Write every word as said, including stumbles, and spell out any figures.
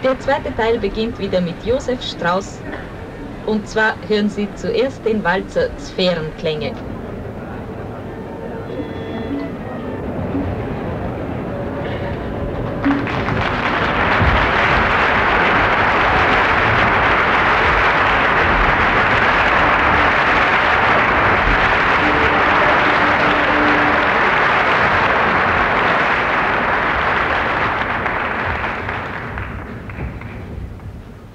Der zweite Teil beginnt wieder mit Josef Strauss, und zwar hören Sie zuerst den Walzer Sphärenklänge.